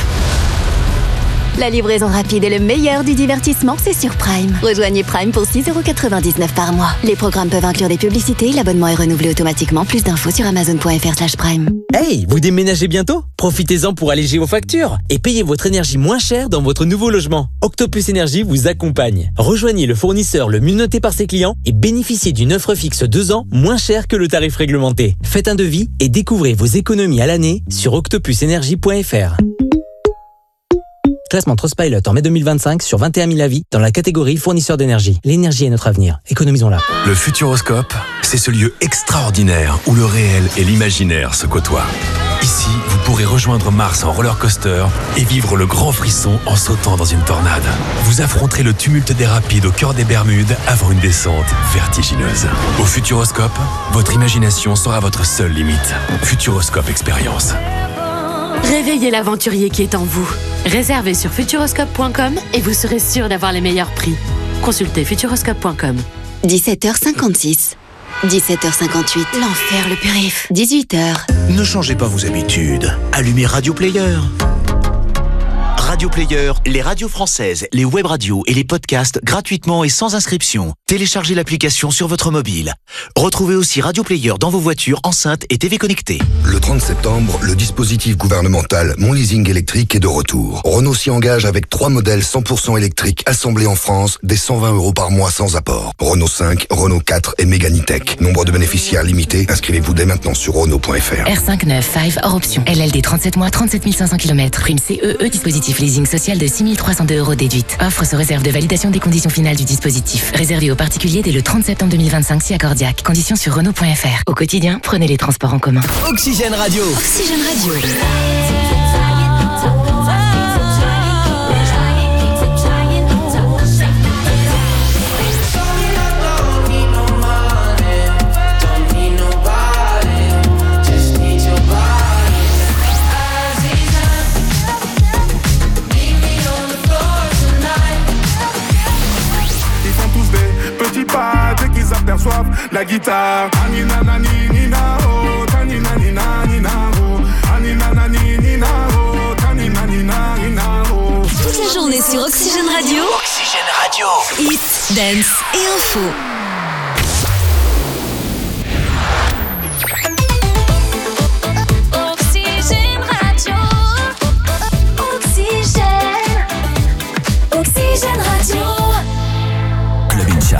[SPEAKER 14] La livraison rapide et le meilleur du divertissement, c'est sur Prime. Rejoignez Prime pour six euros quatre-vingt-dix-neuf par mois. Les programmes peuvent inclure des publicités, l'abonnement est renouvelé automatiquement. Plus d'infos sur amazon point f r slash prime.
[SPEAKER 27] Hey, vous déménagez bientôt? Profitez-en pour alléger vos factures et payez votre énergie moins cher dans votre nouveau logement. Octopus Énergie vous accompagne. Rejoignez le fournisseur le mieux noté par ses clients et bénéficiez d'une offre fixe deux ans moins chère que le tarif réglementé. Faites un devis et découvrez vos économies à l'année sur octopus énergie point f r. Classement Trustpilot en mai deux mille vingt-cinq sur vingt et un mille avis dans la catégorie fournisseur d'énergie. L'énergie est notre avenir. Économisons-la.
[SPEAKER 9] Le Futuroscope, c'est ce lieu extraordinaire où le réel et l'imaginaire se côtoient. Ici, vous pourrez rejoindre Mars en roller coaster et vivre le grand frisson en sautant dans une tornade. Vous affronterez le tumulte des rapides au cœur des Bermudes avant une descente vertigineuse. Au Futuroscope, votre imagination sera votre seule limite. Futuroscope Expérience.
[SPEAKER 28] Réveillez l'aventurier qui est en vous. Réservez sur futuroscope point com et vous serez sûr d'avoir les meilleurs prix. Consultez futuroscope point com.
[SPEAKER 14] dix-sept heures cinquante-six. dix-sept heures cinquante-huit. L'enfer, le périph. dix-huit heures.
[SPEAKER 11] Ne changez pas vos habitudes. Allumez Radio Player. Radio Player, les radios françaises, les web radios et les podcasts gratuitement et sans inscription. Téléchargez l'application sur votre mobile. Retrouvez aussi Radio Player dans vos voitures, enceintes et T V connectées.
[SPEAKER 18] Le trente septembre, le dispositif gouvernemental Mon Leasing électrique est de retour. Renault s'y engage avec trois modèles cent pour cent électriques assemblés en France, dès cent vingt euros par mois sans apport. Renault cinq, Renault quatre et Mégane E-Tech. Nombre de bénéficiaires limité. Inscrivez-vous dès maintenant sur Renault point F R.
[SPEAKER 19] R cinq neuf cinq hors option. L L D trente-sept mois, trente-sept mille cinq cents kilomètres. Prime C E E, dispositif dispositif leasing social de six mille trois cent deux euros déduite. Offre sous réserve de validation des conditions finales du dispositif. Réservé aux particuliers dès le trente septembre deux mille vingt-cinq si accordiaque. Conditions sur Renault point F R. Au quotidien, prenez les transports en commun.
[SPEAKER 10] Oxygène Radio.
[SPEAKER 2] Oxygène Radio.
[SPEAKER 13] Dès qu'ils aperçoivent la guitare, Anina nani nina oh, tanina nina nina oh, Anina nani nina oh, tanina nina nina oh.
[SPEAKER 2] Toute la journée sur Oxygène Radio.
[SPEAKER 10] Oxygène Radio.
[SPEAKER 2] Hits, dance et info. Oxygène Radio. Oxygène. Oxygène Radio.
[SPEAKER 10] Club Chart.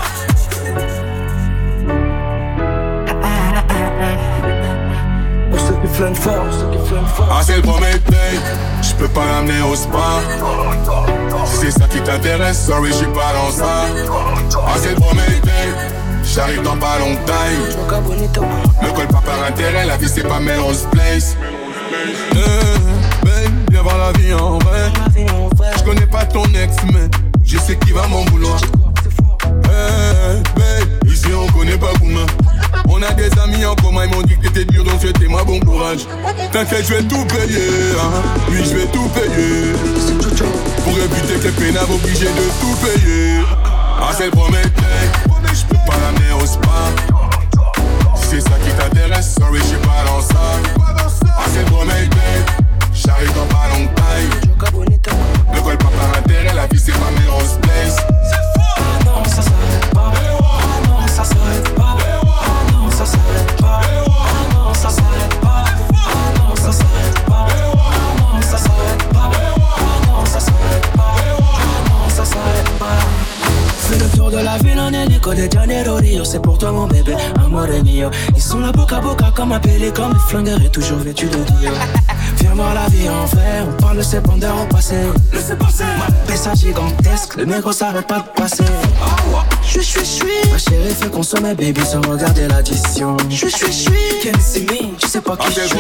[SPEAKER 13] Ah c'est le premier date, j'peux pas l'amener au spa. Si c'est ça qui t'intéresse, sorry j'suis pas dans ça. Ah c'est le premier date, j'arrive dans pas longtemps. Me colle pas par intérêt, la vie c'est pas Melrose Place. Eh, babe, viens voir la vie en vrai. J'connais pas ton ex mais je sais qui va m'en vouloir. Eh, babe, ici on connaît pas Gouma. On a des amis en commun, ils m'ont dit que t'étais dur, donc souhaitez-moi bon courage. T'inquiète, je vais tout payer, hein. Oui, je vais tout payer. Pour éviter que les pénaves obligés de tout payer. Ah, c'est le premier date, je peux pas l'amener au spa. Si c'est ça qui t'intéresse, sorry, je suis pas dans ça. Ah, c'est le premier date, j'arrive dans pas longtemps. Ne colle pas par intérêt, la vie c'est pas Melrose Place. Ah non, ça s'arrête pas. Ah non, ça s'arrête pas. Ça s'arrête pas, ah non ça s'arrête pas, ah non ça s'arrête pas, ah non ça s'arrête pas, ah non ça s'arrête pas, ah non ça s'arrête pas. Fais le tour de la ville en hélico de Janeiro Rio, c'est pour toi mon bébé, amore mio. Ils sont là boca à boca comme appelés comme les flingueurs et toujours vêtus de Dio. Viens voir la vie en vrai, on parle de ses bandeurs au passé. Laissez passer, ma pessa gigantesque, le négro s'arrête pas de passer. Je suis, je suis, ma chérie fait consommer baby sans regarder l'addition. Je suis, je suis, can't see me, tu sais pas qui je suis.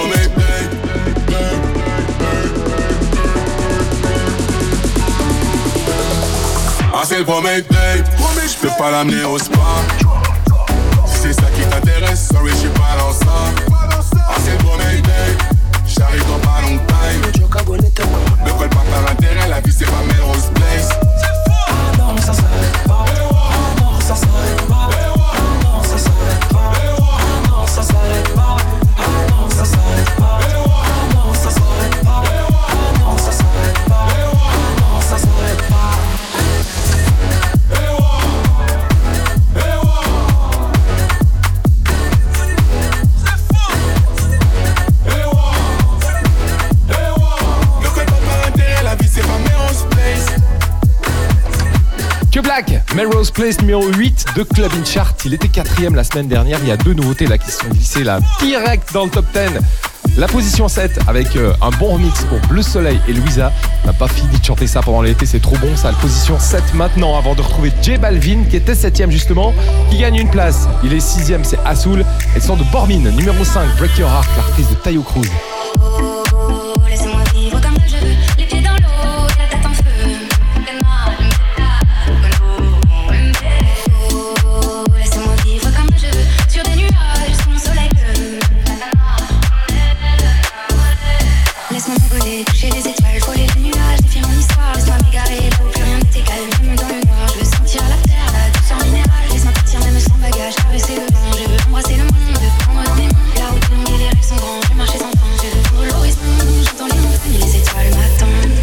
[SPEAKER 13] Ah c'est le premier date, je peux pas l'amener au spa. Si c'est ça qui t'intéresse, sorry je suis pas dans ça. Ah c'est le premier date, j'arrive dans pas longtemps. Ne colle pas par intérêt, la vie c'est pas Melrose Place. Ah non ça s'arrête pas, ah non ça s'arrête pas, ah non ça s'arrête pas, ah non ça s'arrête pas, ah non ça s'arrête pas, ah non ça s'arrête pas, ah non ça s'arrête pas, ah non ça s'arrête pas.
[SPEAKER 3] Que Black, Melrose Place numéro huit de Club In Chart. Il était quatrième la semaine dernière. Il y a deux nouveautés là qui se sont glissées là direct dans le top dix. La position sept avec euh, un bon remix pour Bleu Soleil et Louisa. On n'a pas fini de chanter ça pendant l'été, c'est trop bon ça. La position sept maintenant avant de retrouver J Balvin qui était septième justement, qui gagne une place. Il est sixième, c'est Assoul. Et le son de Bormin, numéro cinq, Break Your Heart, la reprise de Tayo Cruz.
[SPEAKER 1] Toucher les étoiles, frôler les nuages, défier mon histoire, laisse-moi m'égarer là où plus rien n'est égal, même dans le noir, je veux sentir la terre, la douceur minérale, laisse-moi partir même sans bagage, caresser le vent, je veux embrasser le monde, te prendre dans mes mains, la route est longue et les rêves sont grands, je vais marcher sans fin, je veux voir l'horizon, j'entends les montagnes et les étoiles m'attendent.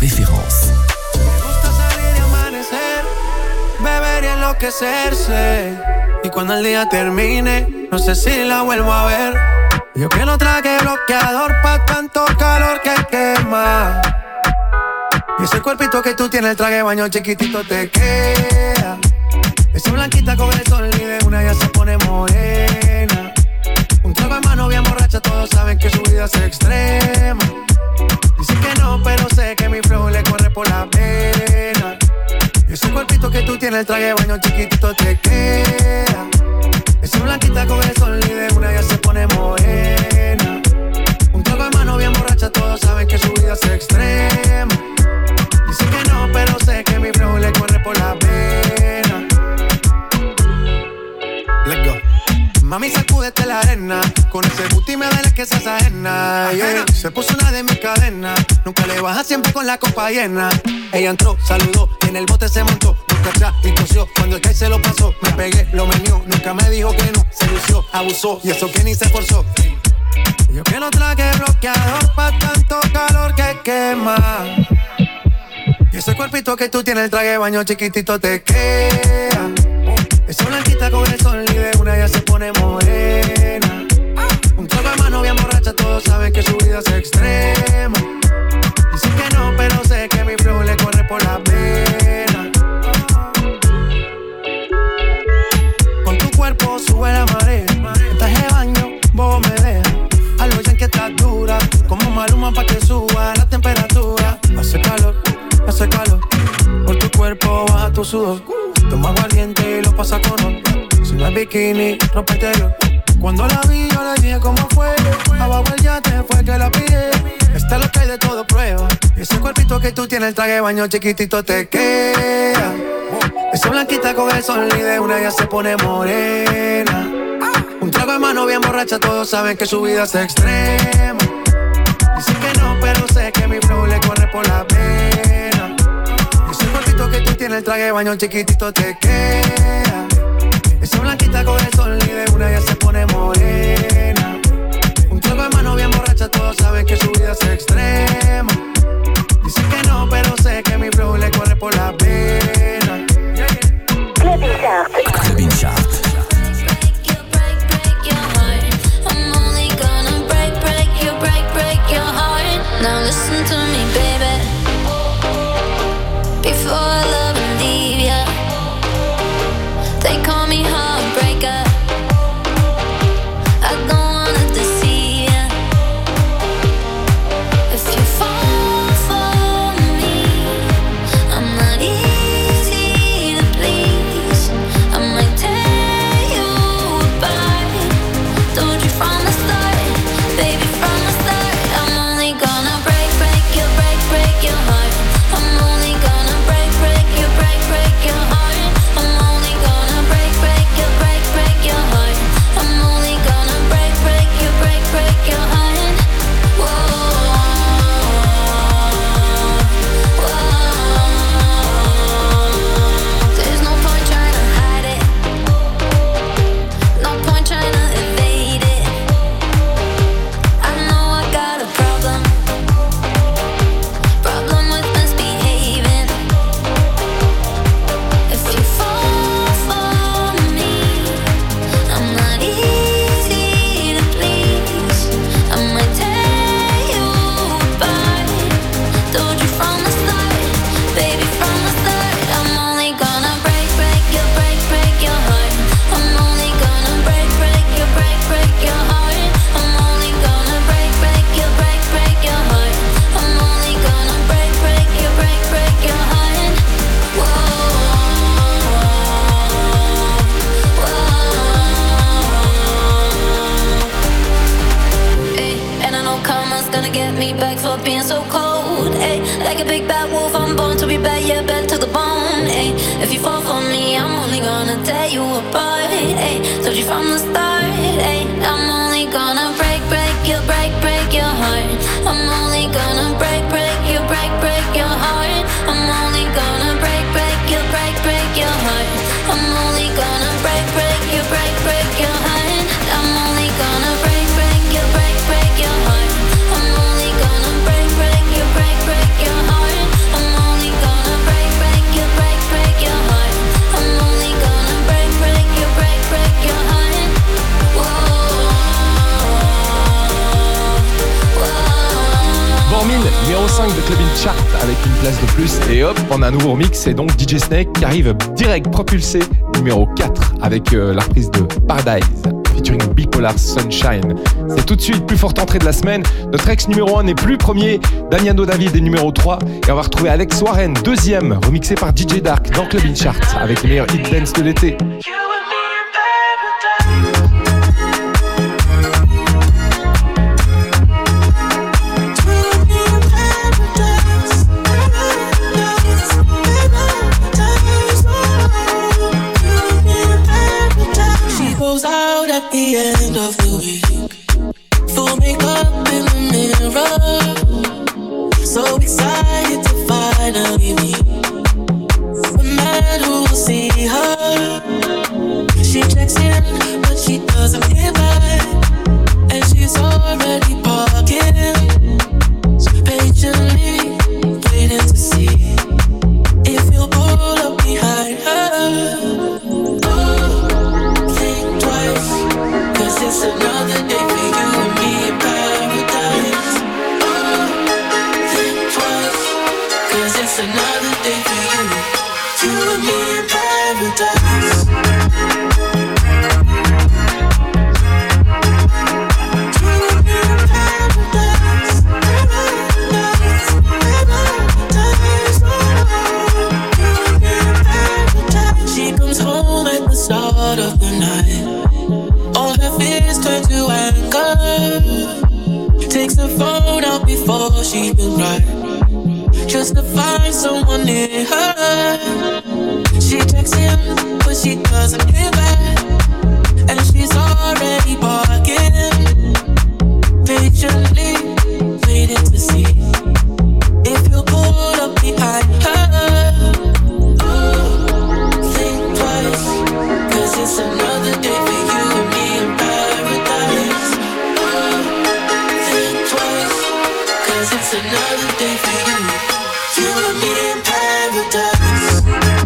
[SPEAKER 4] référence.
[SPEAKER 15] Salir y amanecer, beber y enloquecerse. Y cuando el día termine, no sé si la vuelvo a ver. Yo que no traje bloqueador pa' tanto calor que quema. Y ese cuerpito que tú tienes, el traje de baño chiquitito te queda. Esa blanquita con el sol y de una ya se pone morena. Un trago en mano bien borracha, todos saben que su vida es extrema. Dicen que no, pero sé que mi flow le corre por la pena. Y ese cuerpito que tú tienes, el traje de baño chiquitito te queda. Esa blanquita con el sol y de una ya se pone morena. Un trago en mano bien borracha, todos saben que su vida es extrema. Dicen que no, pero sé que mi flow le corre por la pena. Let's go. Mami, sacúdete la arena. Con ese booty me duele que seas ajena, yeah. Se puso una de mis cadenas. Nunca le baja, siempre con la copa llena. Ella entró, saludó, y en el bote se montó. Busca atrás y tosió, cuando el Kai se lo pasó. Me pegué, lo menió, nunca me dijo que no. Se lució, abusó, y eso que ni se esforzó. Yo que no traje bloqueador pa' tanto calor que quema. Y ese cuerpito que tú tienes, el traje de baño chiquitito te queda. Esa blanquita con el sol y de una ya se pone morena. Un trago de mano bien borracha, todos saben que su vida es extrema. Dicen que no, pero sé que mi flow le corre por la pena. Con tu cuerpo sube la marea. En traje de baño, vos me dejas. Algo ya que estás dura, como Maluma pa' que suba la temperatura. Hace calor, hace calor. Por tu cuerpo baja tu sudor. Toma aguardiente y lo pasa con ron. Si no es bikini, ropa interior. Cuando la vi yo le dije cómo fue. Abajo el yate fue que la pide. Está lo que hay de todo prueba. Ese cuerpito que tú tienes, el traje de baño chiquitito te queda. Esa blanquita con el sol y de una ya se pone morena. Un trago de mano bien borracha, todos saben que su vida es extrema. Dicen que no, pero sé que mi flow le corre por la pena. Ese cuerpito que tú tienes, el traje de baño chiquitito te queda. Esa blanquita con el sol y de una ya se pone morena. Un trago de mano bien borracha, todos saben que su vida es extrema. Dicen que no, pero sé que mi flow le corre por la pena.
[SPEAKER 4] Clubbing Chart. Clubbing Chart.
[SPEAKER 16] Now listen to me, baby. Before I love and leave ya, they call me heartbreaker. I don't wanna deceive ya. If you fall for me, I'm not easy to please. I might tear you apart. Told you from the start, baby, from the start. I'm only gonna break, break your, break, break your heart. I'm only gonna break, break your, break, break your heart. I'm only gonna break, break your, break, break your heart. I'm only gonna break, break your, break, break your heart. Whoa, whoa. There's no point trying to hide it. No point trying to evade it. I know I got a problem. Problem with misbehaving. If you fall for me, I'm not easy to please. I might tear you apart. Told you from the start, baby, from the start. I'm only gonna break, break your, break, break your heart. I'm only gonna break, break your, break, break your heart. I'm only gonna break, break your, break, break your heart. I'm only gonna break, break your, break, break your heart. Whoa, whoa. Ay, and I know karma's gonna get me back for being so cold. Ay, like a big bad wolf, I'm born to be bad, yeah, bad to the bone. Ay, if you fall for me, I'm only gonna tear you apart. Ay, told you from the start. Ay, I'm only gonna break, break your, break, break your heart. I'm only gonna break, break your, break, break your heart. I'm only gonna break, break your, break, break your heart. I'm only gonna break, break your, break, break your heart. I'm only gonna break, break your, break, break your heart. I'm only gonna break, break your, break, break your heart.
[SPEAKER 3] Queen, numéro cinq de Club In Chart avec une place de plus. Et hop, on a un nouveau remix, c'est donc D J Snake qui arrive direct propulsé, numéro quatre avec euh, la reprise de Paradise featuring Bipolar Sunshine. C'est tout de suite plus forte entrée de la semaine. Notre ex numéro un n'est plus premier, Damiano David est numéro trois et on va retrouver Alex Warren deuxième, remixé par D J Dark dans Club In Chart avec les meilleurs hit dance de l'été.
[SPEAKER 1] Out at the end of the week, full makeup in the mirror, so excited to finally meet the man who will see her. She checks in, but she doesn't hit back, and she's already parking, patiently waiting to see if you'll pull up behind her. It's another day for you and me in paradise. Oh, think twice, cause it's another day for you, you and me in paradise. You and me in paradise, paradise, paradise. Oh, you and me in paradise. She comes home at the start of the night. All her fears turn to anger. Takes her phone out before she can cry, just to find someone near her. She checks in, but she doesn't hear back, and she's already barking, patiently waiting to see if you'll pull up behind her. Oh, think twice, cause it's another day for you. It's another day for you, you and me in paradise.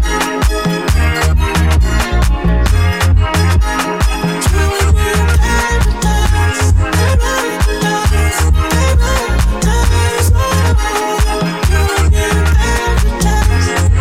[SPEAKER 1] You and me in paradise, paradise, paradise. Oh, you and me in paradise.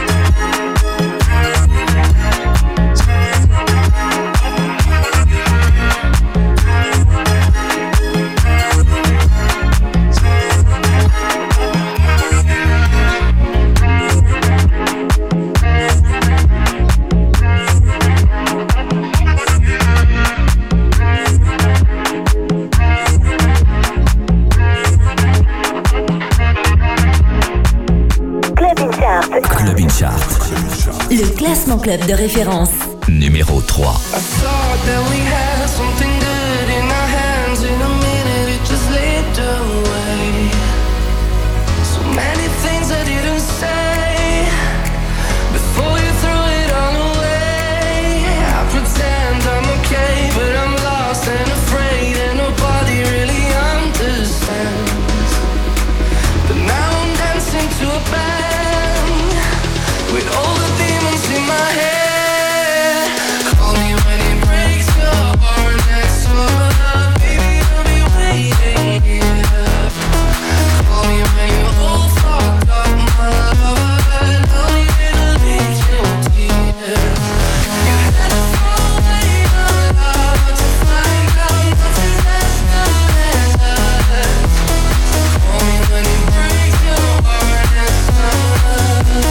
[SPEAKER 2] Club In Chart. Le classement club de référence.
[SPEAKER 5] Numéro trois.
[SPEAKER 1] I thought that we had something good in our hands. In a minute it just slipped away. So many things I didn't say before you threw it all away. I pretend I'm okay, but I'm lost and afraid, and nobody really understands. But now I'm dancing to a band with all the demons in my head. Call me when it breaks your heart next summer, baby, I'll be waiting here. Call me when you're all fucked up, my lover, I'll be there to leak your tears. You had to throw away your love to find out nothing's as good as us. Call me when it breaks your heart next summer.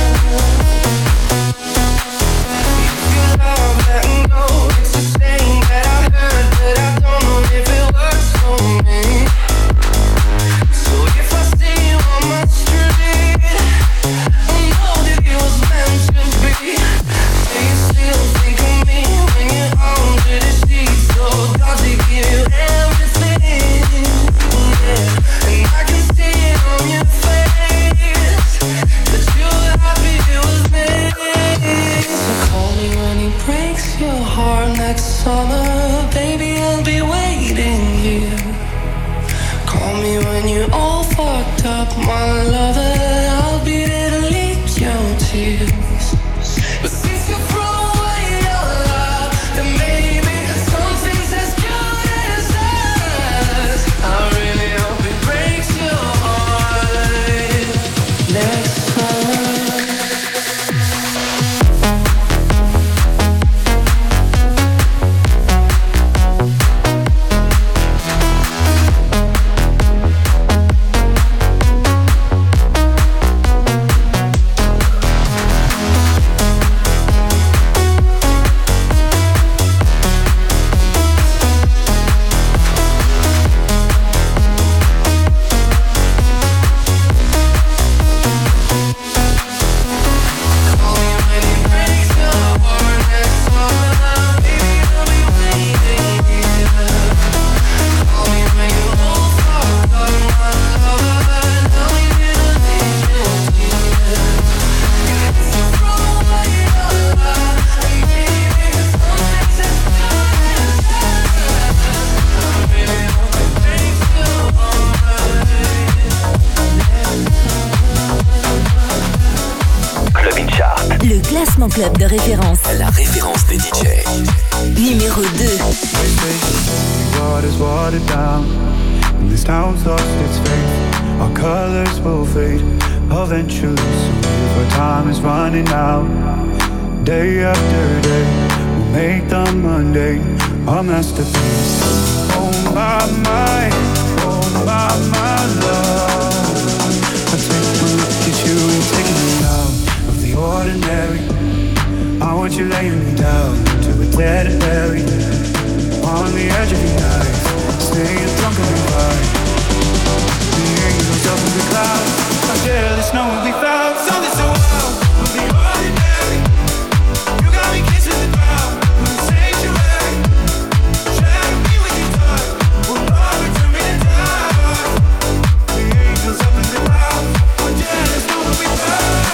[SPEAKER 1] Summer, baby, I'll be waiting here. Call me when you're all fucked up, my lover, I'll be there to leak your tears. But since you throw away your love, then maybe something's as good as us. I really hope it breaks your heart.
[SPEAKER 2] classement club de référence.
[SPEAKER 9] La référence des D J.
[SPEAKER 2] Numéro deux.
[SPEAKER 15] Water's watered down, and this town's lost its faith. Our colors will fade eventually. So if our time is running out, day after day, we'll make the Monday our masterpiece. Oh my, my, oh my, my love. I take a look at you and take me out of the ordinary. I want you laying me down to a dead and buried. On the edge of your knife, staying drunk and right. The angels up in the clouds, I share the snow and we found something so wild. We'll be ordinary. You got me kissing the ground, we'll be sanctuary. Shadow me when you touch, we'll love it to me to die. The angels up in the clouds, I share the snow and we found.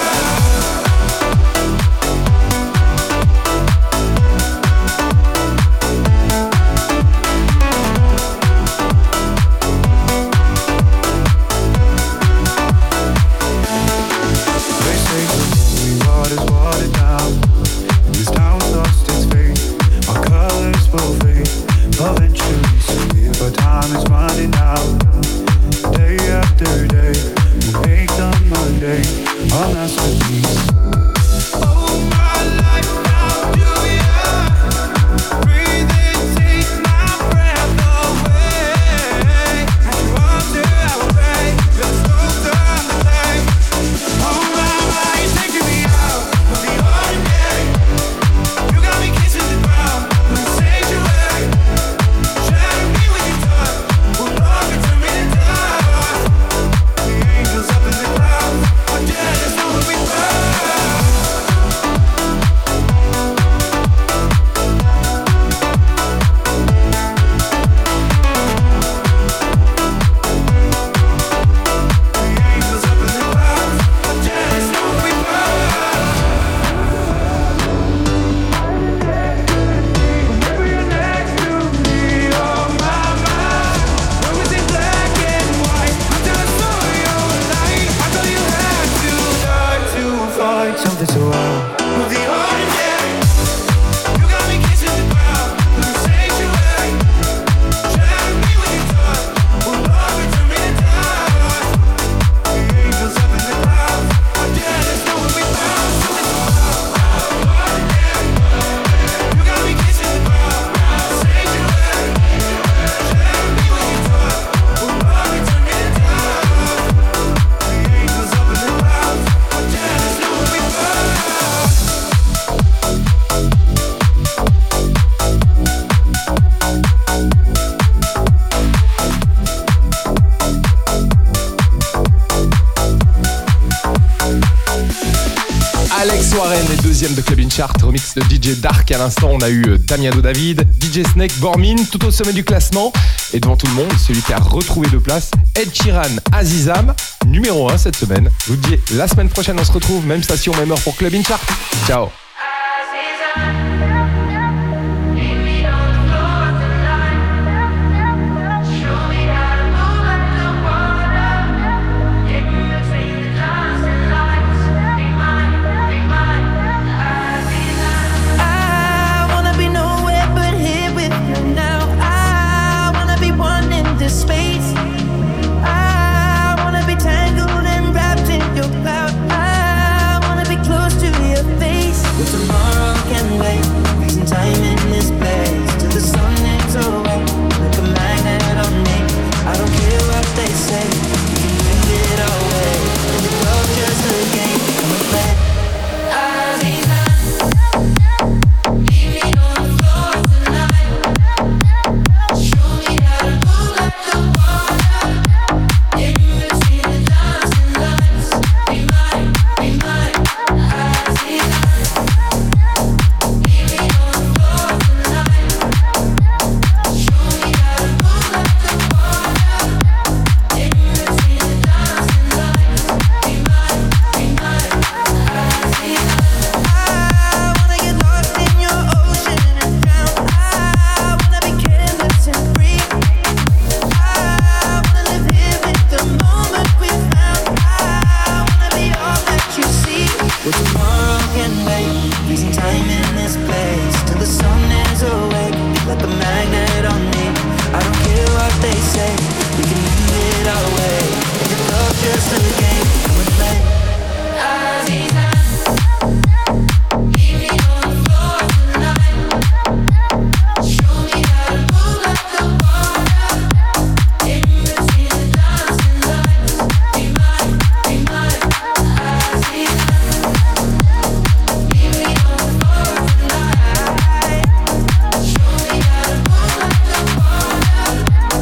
[SPEAKER 3] De Club In Chart, remix de D J Dark. À l'instant, on a eu Damiano David, D J Snake, Bormin, tout au sommet du classement. Et devant tout le monde, celui qui a retrouvé deux places, Ed Sheeran, Azizam, numéro un cette semaine. Je vous dis, la semaine prochaine, on se retrouve, même station, même heure pour Club In Chart. Ciao.